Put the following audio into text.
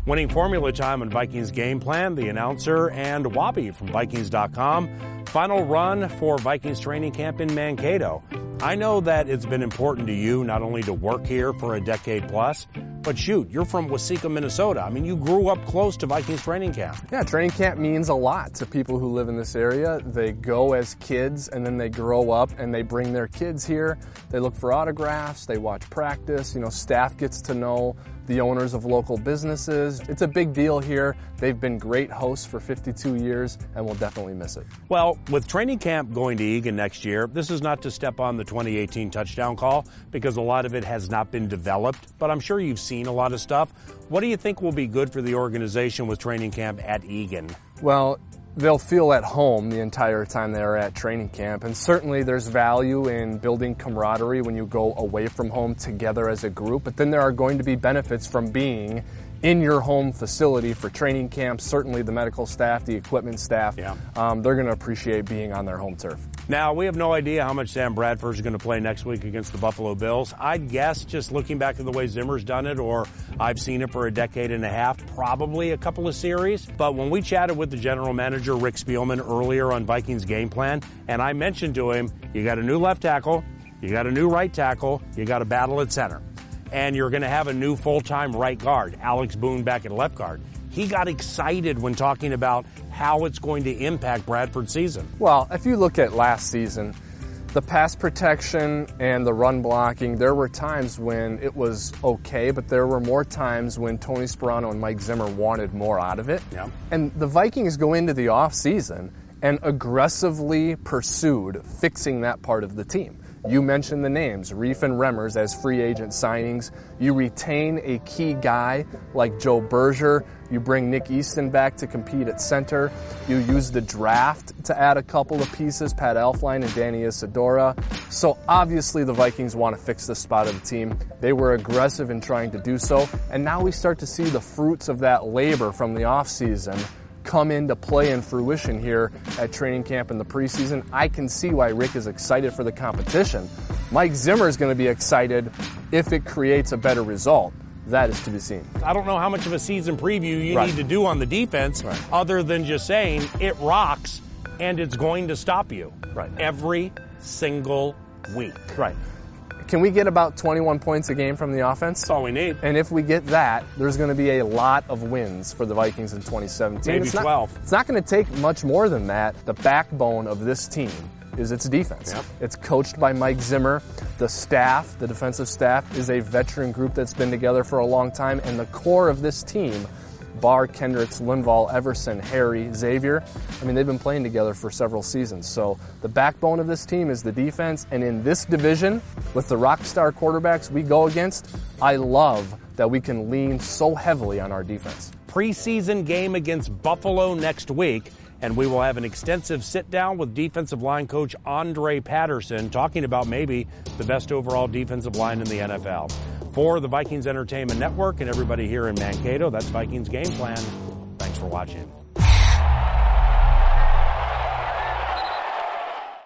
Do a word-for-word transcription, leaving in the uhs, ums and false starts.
Winning formula time on Vikings Game Plan, the announcer, and Wabi from Vikings dot com. Final run for Vikings training camp in Mankato. I know that it's been important to you not only to work here for a decade plus, but shoot, you're from Waseca, Minnesota. I mean, you grew up close to Vikings training camp. Yeah, training camp means a lot to people who live in this area. They go as kids and then they grow up and they bring their kids here. They look for autographs, they watch practice, you know, staff gets to know the owners of local businesses. It's a big deal here. They've been great hosts for fifty-two years and we'll definitely miss it. Well, with training camp going to Eagan next year, this is not to step on the twenty eighteen touchdown call because a lot of it has not been developed, but I'm sure you've seen a lot of stuff. What do you think will be good for the organization with training camp at Eagan? Well, they'll feel at home the entire time they're at training camp, and certainly there's value in building camaraderie when you go away from home together as a group, but then there are going to be benefits from being in your home facility for training camp. Certainly the medical staff, the equipment staff, yeah. um, they're going to appreciate being on their home turf. Now, we have no idea how much Sam Bradford is going to play next week against the Buffalo Bills. I'd guess, just looking back at the way Zimmer's done it, or I've seen it for a decade and a half, probably a couple of series. But when we chatted with the general manager, Rick Spielman, earlier on Vikings Game Plan, and I mentioned to him, you got a new left tackle, you got a new right tackle, you got a battle at center, and you're going to have a new full-time right guard, Alex Boone back at left guard. He got excited when talking about how it's going to impact Bradford's season. Well, if you look at last season, the pass protection and the run blocking, there were times when it was okay, but there were more times when Tony Sperano and Mike Zimmer wanted more out of it. Yeah. And the Vikings go into the offseason and aggressively pursued fixing that part of the team. You mentioned the names, Reef and Remmers as free agent signings. You retain a key guy like Joe Berger. You bring Nick Easton back to compete at center. You use the draft to add a couple of pieces, Pat Elflein and Danny Isidora. So obviously the Vikings want to fix this spot of the team. They were aggressive in trying to do so. And now we start to see the fruits of that labor from the offseason come into play and fruition here at training camp in the preseason. I can see why Rick is excited for the competition. Mike Zimmer is going to be excited if it creates a better result. That is to be seen. I don't know how much of a season preview you right. need to do on the defense right. other than just saying it rocks and it's going to stop you right. every single week. Right. Can we get about twenty-one points a game from the offense? That's all we need. And if we get that, there's going to be a lot of wins for the Vikings in twenty seventeen. Maybe it's not, twelve. It's not going to take much more than that. The backbone of this team is its defense. Yep. It's coached by Mike Zimmer. The staff, the defensive staff, is a veteran group that's been together for a long time. And the core of this team, Barr, Kendricks, Linval, Everson, Harry, Xavier, I mean, they've been playing together for several seasons. So the backbone of this team is the defense. And in this division, with the rock star quarterbacks we go against, I love that we can lean so heavily on our defense. Preseason game against Buffalo next week, and we will have an extensive sit-down with defensive line coach Andre Patterson talking about maybe the best overall defensive line in the N F L. For the Vikings Entertainment Network and everybody here in Mankato, that's Vikings Game Plan. Thanks for watching.